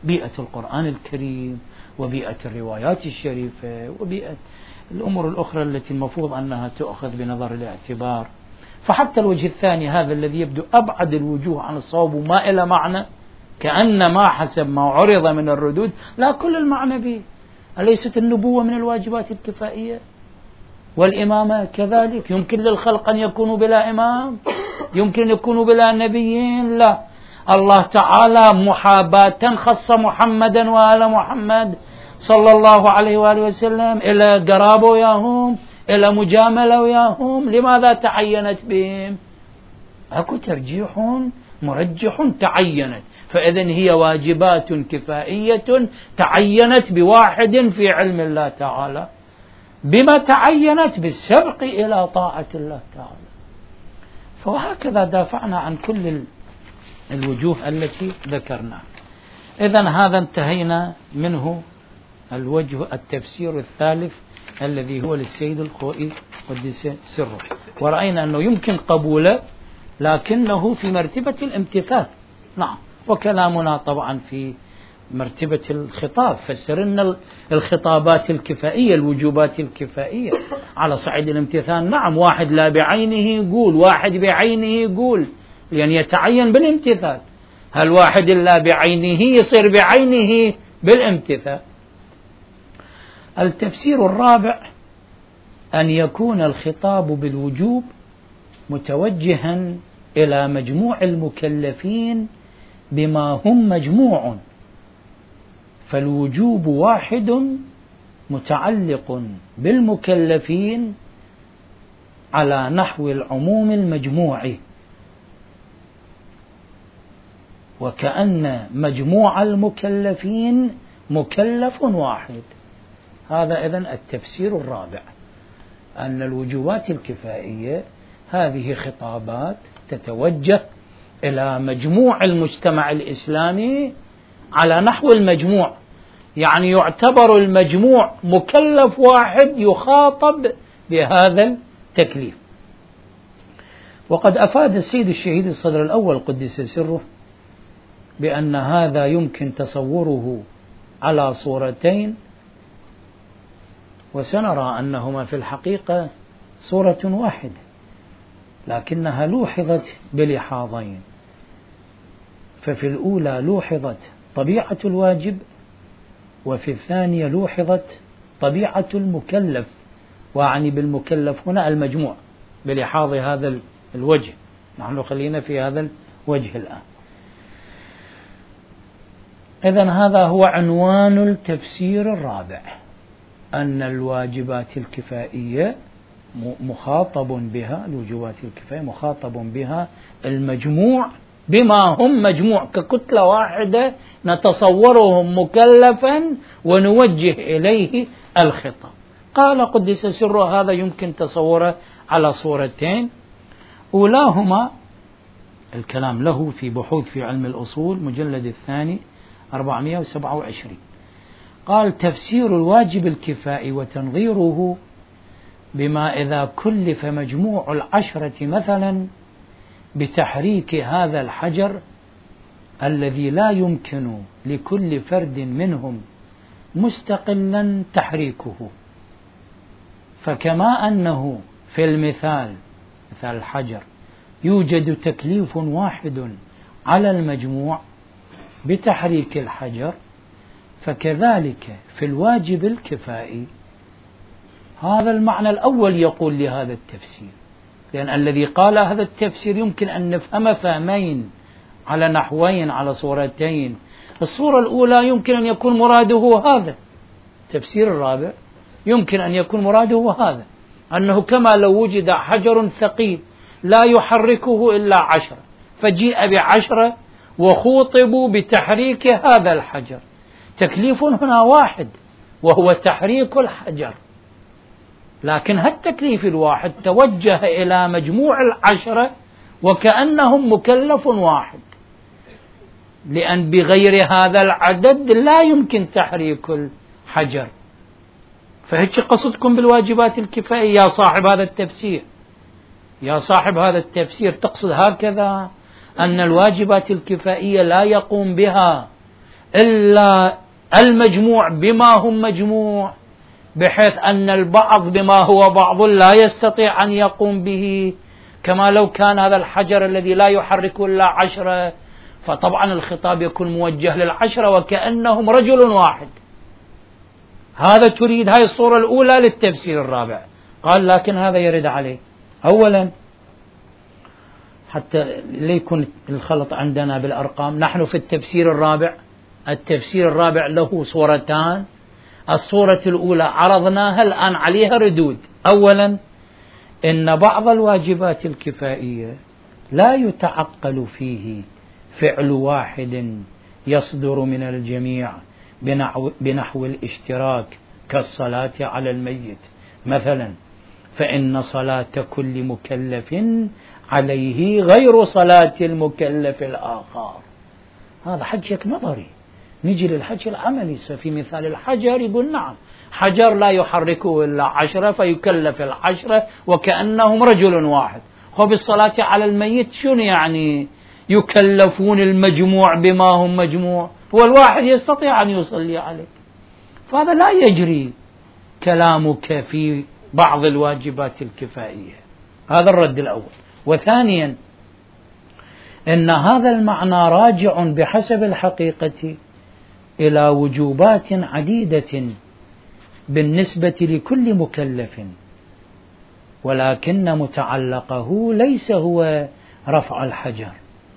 بيئة القرآن الكريم وبيئة الروايات الشريفة وبيئة الأمور الأخرى التي المفروض أنها تؤخذ بنظر الاعتبار. فحتى الوجه الثاني هذا الذي يبدو أبعد الوجوه عن الصواب وما إلى معنى، كأن ما حسب ما عرض من الردود لا كل المعنى به. أليست النبوة من الواجبات الكفائية؟ والإمامة كذلك. يمكن للخلق أن يكونوا بلا إمام؟ يمكن أن يكونوا بلا نبيين؟ لا. الله تعالى محاباة خص محمدا وآل محمد صلى الله عليه وآله وسلم إلى قرابة وياهم، إلى مجاملة وياهم. لماذا تعينت بهم؟ أكو ترجيح مرجح تعينت، فإذن هي واجبات كفائية تعينت بواحد في علم الله تعالى. بما تعينت؟ بالسبق إلى طاعة الله تعالى. فهكذا دافعنا عن كل الوجوه التي ذكرناها. إذن هذا انتهينا منه الوجه التفسير الثالث الذي هو للسيد الخوئي قدس سره، ورأينا أنه يمكن قبوله لكنه في مرتبة الامتثال. نعم، وكلامنا طبعا في مرتبة الخطاب. فسرنا الخطابات الكفائية، الوجوبات الكفائية على صعيد الامتثال. نعم، واحد لا بعينه يقول، واحد بعينه يقول، لأن يتعين بالامتثال. هل واحد لا بعينه يصير بعينه بالامتثال. التفسير الرابع أن يكون الخطاب بالوجوب متوجها إلى مجموع المكلفين بما هم مجموع، فالوجوب واحد متعلق بالمكلفين على نحو العموم المجموع، وكأن مجموع المكلفين مكلف واحد. هذا إذن التفسير الرابع، أن الوجوبات الكفائية هذه خطابات تتوجه إلى مجموع المجتمع الإسلامي على نحو المجموع، يعني يعتبر المجموع مكلف واحد يخاطب بهذا التكليف. وقد أفاد السيد الشهيد الصدر الأول قدس سره بأن هذا يمكن تصوره على صورتين، وسنرى أنهما في الحقيقة صورة واحدة لكنها لوحظت بلحاظين. ففي الأولى لوحظت طبيعة الواجب، وفي الثانية لوحظت طبيعة المكلف، وأعني بالمكلف هنا المجموع بلحاظ هذا الوجه. نحن خلينا في هذا الوجه الآن. إذن هذا هو عنوان التفسير الرابع، أن الواجبات الكفائية مخاطب بها، الوجوبات الكفائية مخاطب بها المجموع بما هم مجموع ككتلة واحدة نتصورهم مكلفا ونوجه إليه الخطاب. قال قدس سره هذا يمكن تصوره على صورتين، أولاهما الكلام له في بحوث في علم الأصول مجلد الثاني 427. قال تفسير الواجب الكفائي وتنظيره بما إذا كلف مجموع العشرة مثلا بتحريك هذا الحجر الذي لا يمكن لكل فرد منهم مستقلا تحريكه، فكما أنه في المثال مثال الحجر يوجد تكليف واحد على المجموع بتحريك الحجر، فكذلك في الواجب الكفائي. هذا المعنى الأول يقول لهذا التفسير، لأن الذي قال هذا التفسير يمكن أن نفهم فهمين على نحوين على صورتين. الصورة الأولى يمكن أن يكون مراده هذا، التفسير الرابع يمكن أن يكون مراده هذا، أنه كما لو وجد حجر ثقيل لا يحركه إلا 10، فجيء ب10 وخوطبوا بتحريك هذا الحجر. تكليف هنا واحد وهو تحريك الحجر، لكن هالتكليف الواحد توجه إلى مجموع 10 وكأنهم مكلف واحد، لأن بغير هذا العدد لا يمكن تحريك الحجر. فهيك قصدكم بالواجبات الكفائية يا صاحب هذا التفسير؟ يا صاحب هذا التفسير تقصد هكذا أن الواجبات الكفائية لا يقوم بها إلا المجموع بما هم مجموع، بحيث أن البعض بما هو بعض لا يستطيع أن يقوم به، كما لو كان هذا الحجر الذي لا يحركه إلا 10، فطبعا الخطاب يكون موجه لل10 وكأنهم رجل واحد. هذا تريد، هاي الصورة الأولى للتفسير الرابع. قال لكن هذا يرد عليه أولا حتى ليكون الخلط عندنا بالأرقام. نحن في التفسير الرابع، التفسير الرابع له صورتان. الصورة الأولى عرضناها، الآن عليها ردود. أولا إن بعض الواجبات الكفائية لا يتعقل فيه فعل واحد يصدر من الجميع بنحو الاشتراك كالصلاة على الميت مثلا، فإن صلاة كل مكلف عليه غير صلاة المكلف الآخر. هذا حجك نظري. نجي للحج العملي. في مثال الحجر يقول نعم، حجر لا يحركه إلا 10 فيكلف 10 وكأنهم رجل واحد. وبالصلاة على الميت شنو يعني يكلفون المجموع بما هم مجموع؟ هو الواحد يستطيع أن يصلي عليه. فهذا لا يجري كلامك في بعض الواجبات الكفائية. هذا الرد الأول. وثانيا إن هذا المعنى راجع بحسب الحقيقة إلى وجوبات عديدة بالنسبة لكل مكلف، ولكن متعلقه ليس هو رفع الحجر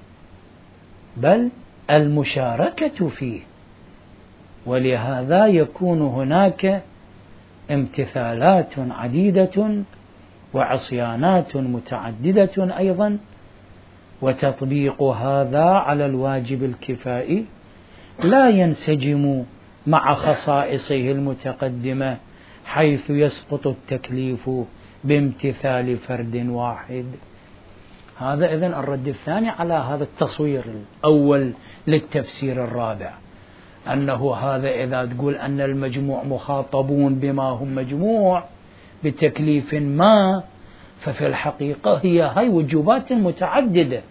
بل المشاركة فيه، ولهذا يكون هناك امتثالات عديدة وعصيانات متعددة أيضا، وتطبيق هذا على الواجب الكفائي لا ينسجم مع خصائصه المتقدمة، حيث يسقط التكليف بامتثال فرد واحد. هذا إذن الرد الثاني على هذا التصوير الأول للتفسير الرابع، أنه هذا إذا تقول أن المجموع مخاطبون بما هم مجموع بتكليف ما، ففي الحقيقة هي هاي وجوبات متعددة.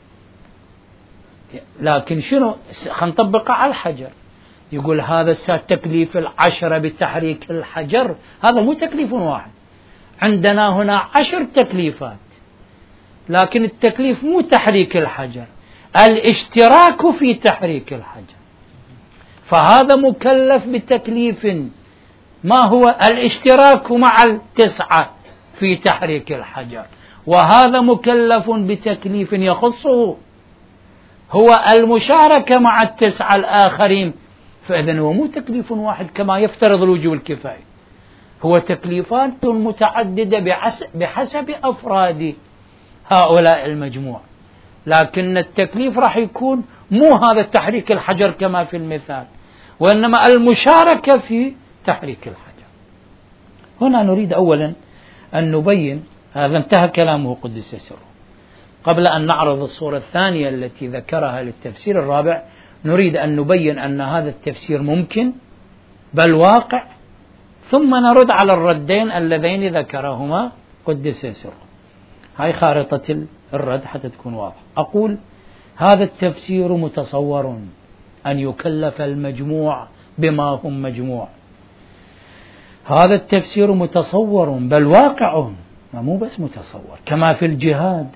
لكن شنو خنطبقها على الحجر؟ يقول هذا تكليف 10 بتحريك الحجر، هذا مو تكليف واحد. عندنا هنا 10 تكليفات، لكن التكليف مو تحريك الحجر، الاشتراك في تحريك الحجر. فهذا مكلف بتكليف ما هو الاشتراك مع 9 في تحريك الحجر، وهذا مكلف بتكليف يخصه هو المشاركة مع 9 الآخرين. فإذن هو مو تكليف واحد كما يفترض الوجوب الكفائي، هو تكليفات متعددة بحسب أفراد هؤلاء المجموع. لكن التكليف راح يكون مو هذا تحريك الحجر كما في المثال، وإنما المشاركة في تحريك الحجر. هنا نريد أولا أن نبين، هذا انتهى كلامه قدس سره. قبل أن نعرض الصورة الثانية التي ذكرها للتفسير الرابع، نريد أن نبين أن هذا التفسير ممكن بل واقع، ثم نرد على الردين اللذين ذكرهما قدس سره. هاي خارطة الرد حتى تكون واضحة. أقول هذا التفسير متصور أن يكلف المجموع بما هم مجموع. هذا التفسير متصور بل واقع، مو بس متصور، كما في الجهاد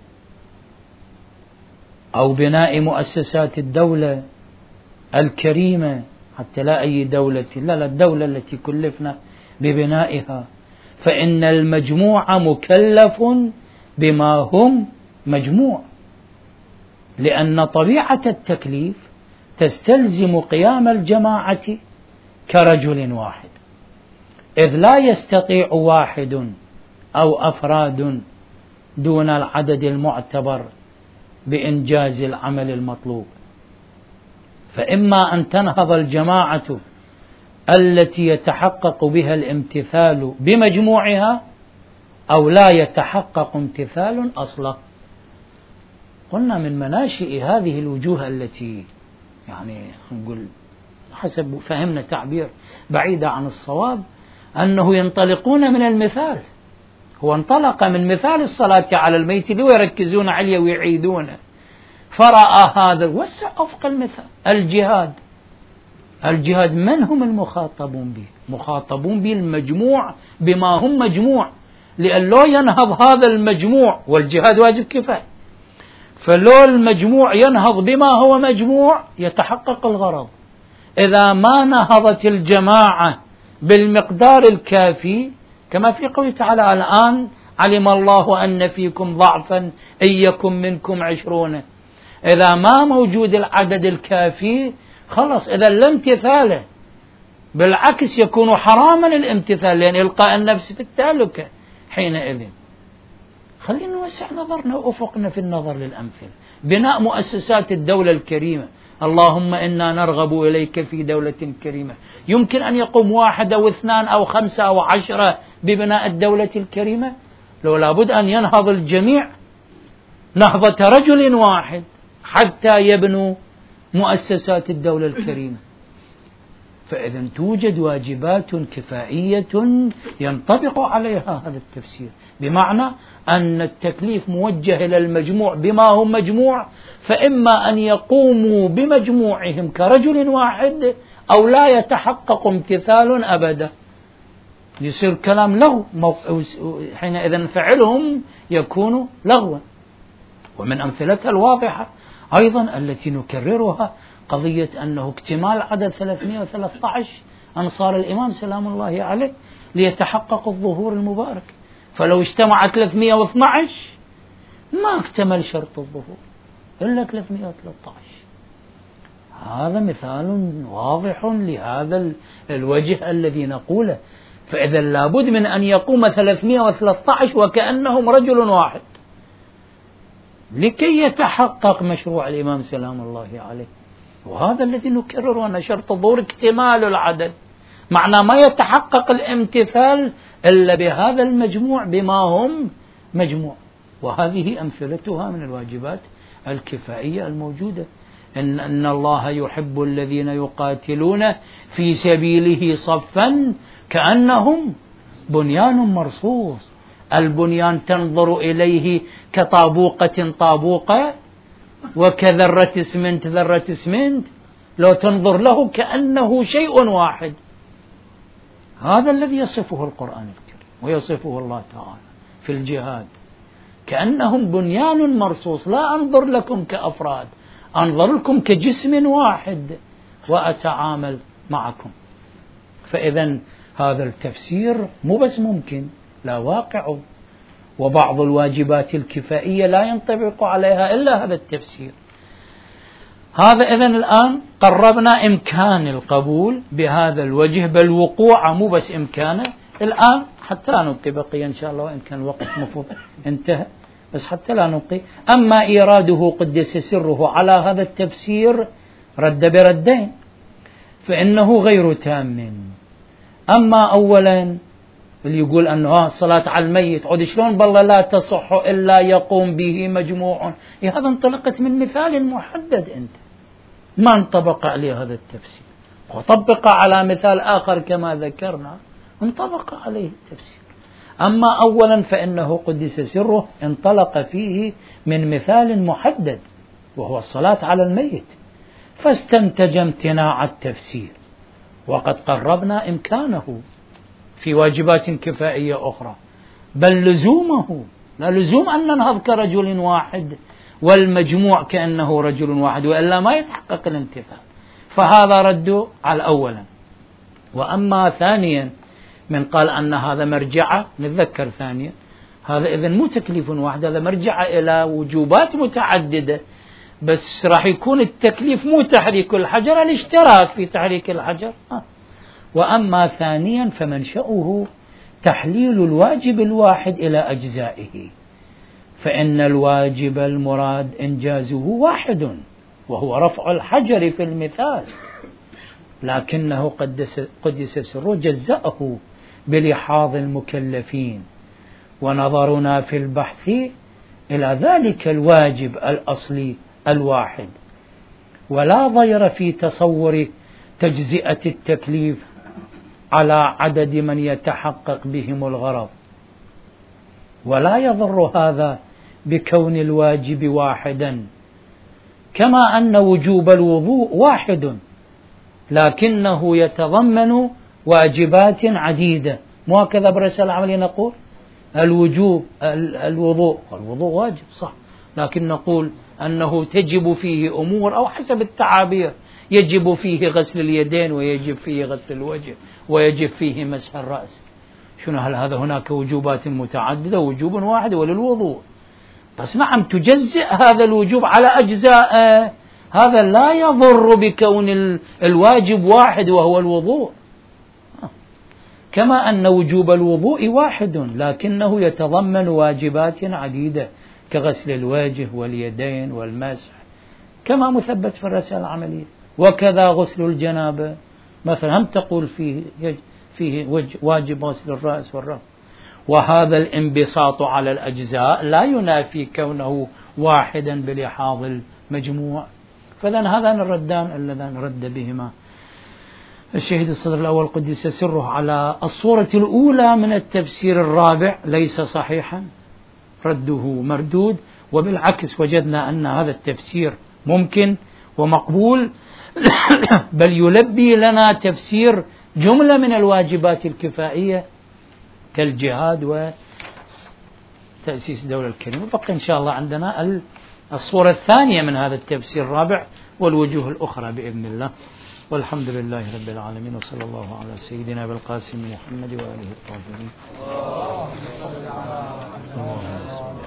أو بناء مؤسسات الدولة الكريمة، حتى لا أي دولة، لا الدولة التي كلفنا ببنائها، فإن المجموع مكلف بما هم مجموع، لأن طبيعة التكليف تستلزم قيام الجماعة كرجل واحد، إذ لا يستطيع واحد أو أفراد دون العدد المعتبر بإنجاز العمل المطلوب. فإما أن تنهض الجماعة التي يتحقق بها الامتثال بمجموعها، أو لا يتحقق امتثال أصلا. قلنا من مناشئ هذه الوجوه التي يعني نقول حسب فهمنا تعبير بعيدة عن الصواب، أنه ينطلقون من المثال. هو انطلق من مثال الصلاة على الميت ويركزون عليه ويعيدونه، فرأى هذا وسع أفق المثال. الجهاد الجهاد من هم المخاطبون به؟ مخاطبون به المجموع بما هم مجموع، لأن لو ينهض هذا المجموع، والجهاد واجب كفاية، فلو المجموع ينهض بما هو مجموع يتحقق الغرض. إذا ما نهضت الجماعة بالمقدار الكافي، كما في قوله تعالى الآن علم الله أن فيكم ضعفا إن يكن منكم 20، إذا ما موجود العدد الكافي خلص، إذا الامتثال بالعكس يكون حراما الامتثال، لأن إلقاء النفس في التهلكة حينئذ. خلينا نوسع نظرنا وأفقنا في النظر للأمثلة. بناء مؤسسات الدولة الكريمة، اللهم إنا نرغب إليك في دولة كريمة، يمكن أن يقوم 1 أو 2 أو 5 أو 10 ببناء الدولة الكريمة؟ لو لابد أن ينهض الجميع نهضة رجل واحد حتى يبنوا مؤسسات الدولة الكريمة. فإذا توجد واجبات كفائية ينطبق عليها هذا التفسير، بمعنى أن التكليف موجه إلى المجموع بما هم مجموع، فإما أن يقوموا بمجموعهم كرجل واحد أو لا يتحقق امتثال أبدا، يصير كلام لغو، حينئذ فعلهم يكون لغوا. ومن أمثلتها الواضحة أيضا التي نكررها قضية أنه اكتمال عدد 313 أنصار الإمام سلام الله عليه ليتحقق الظهور المبارك، فلو اجتمع 312 ما اكتمل شرط الظهور إلا 313. هذا مثال واضح لهذا الوجه الذي نقوله. فإذا لابد من أن يقوم 313 وكأنهم رجل واحد لكي يتحقق مشروع الإمام سلام الله عليه. وهذا الذي نكرره أن شرط الظهور اكتمال العدد، معنى ما يتحقق الامتثال إلا بهذا المجموع بما هم مجموع. وهذه أمثلتها من الواجبات الكفائية الموجودة. إن الله يحب الذين يقاتلون في سبيله صفا كأنهم بنيان مرصوص. البنيان تنظر إليه كطابوقة طابوقة وكذرة اسمنت ذرة اسمنت، لو تنظر له كأنه شيء واحد. هذا الذي يصفه القرآن الكريم ويصفه الله تعالى في الجهاد، كأنهم بنيان مرصوص، لا أنظر لكم كأفراد، أنظر لكم كجسم واحد وأتعامل معكم. فإذا هذا التفسير مو بس ممكن، لا واقع. وبعض الواجبات الكفائية لا ينطبق عليها إلا هذا التفسير. هذا إذن الآن قربنا إمكان القبول بهذا الوجه، بل وقوع مو بس إمكانه. الآن حتى لا نبقي بقية إن شاء الله، وإن كان الوقت مفروض انتهى، بس حتى لا نبقي. أما إيراده قدس سره على هذا التفسير رد بردين، فإنه غير تام. أما أولا اللي يقول أنه صلاة على الميت عود شلون بالله لا تصح إلا يقوم به مجموع، هذا انطلقت من مثال محدد، أنت ما انطبق عليه هذا التفسير، وطبق على مثال آخر كما ذكرنا انطبق عليه التفسير. أما أولا فإنه قدس سره انطلق فيه من مثال محدد وهو الصلاة على الميت، فاستنتج امتناع التفسير، وقد قربنا إمكانه في واجبات كفائية أخرى، بل لزومه، لا لزوم أن ننهض كرجل واحد والمجموع كأنه رجل واحد، وإلا ما يتحقق الامتثال. فهذا رد على أولا. وأما ثانيا من قال أن هذا مرجعة، نتذكر ثانيا هذا إذن مو تكليف واحد، هذا مرجعة إلى وجوبات متعددة، بس راح يكون التكليف مو تحريك الحجر، الاشتراك في تحريك الحجر. وأما ثانيا فمنشأه تحليل الواجب الواحد إلى أجزائه، فإن الواجب المراد إنجازه واحد وهو رفع الحجر في المثال، لكنه قدس سره جزأه بلحاظ المكلفين. ونظرنا في البحث إلى ذلك الواجب الأصلي الواحد، ولا ضير في تصور تجزئة التكليف على عدد من يتحقق بهم الغرض، ولا يضر هذا بكون الواجب واحدا، كما أن وجوب الوضوء واحد لكنه يتضمن واجبات عديدة. مو هكذا بالرسالة العملية نقول الوضوء واجب صح، لكن نقول أنه تجب فيه أمور أو حسب التعابير، يجب فيه غسل اليدين ويجب فيه غسل الوجه ويجب فيه مسح الرأس. شنو هل هذا هناك وجوبات متعددة وجوب واحد وللوضوء؟ بس نعم تجزئ هذا الوجوب على أجزاء، هذا لا يضر بكون الواجب واحد وهو الوضوء، كما أن وجوب الوضوء واحد لكنه يتضمن واجبات عديدة كغسل الوجه واليدين والمسح كما مثبت في الرسالة العملية. وكذا غسل الجنابة مثلا هم تقول فيه واجب غسل الرأس والرفع. وهذا الانبساط على الأجزاء لا ينافي كونه واحدا بلحاظ المجموع. فإذن هذان الردان اللذان رد بهما الشهيد الصدر الأول قدس سره على الصورة الأولى من التفسير الرابع ليس صحيحا، رده مردود، وبالعكس وجدنا أن هذا التفسير ممكن ومقبول بل يلبي لنا تفسير جملة من الواجبات الكفائية كالجهاد وتأسيس الدولة الكريمة. بقي إن شاء الله عندنا الصورة الثانية من هذا التفسير الرابع والوجوه الأخرى بإذن الله. والحمد لله رب العالمين، وصلى الله على سيدنا أبي القاسم محمد وآله الطاهرين.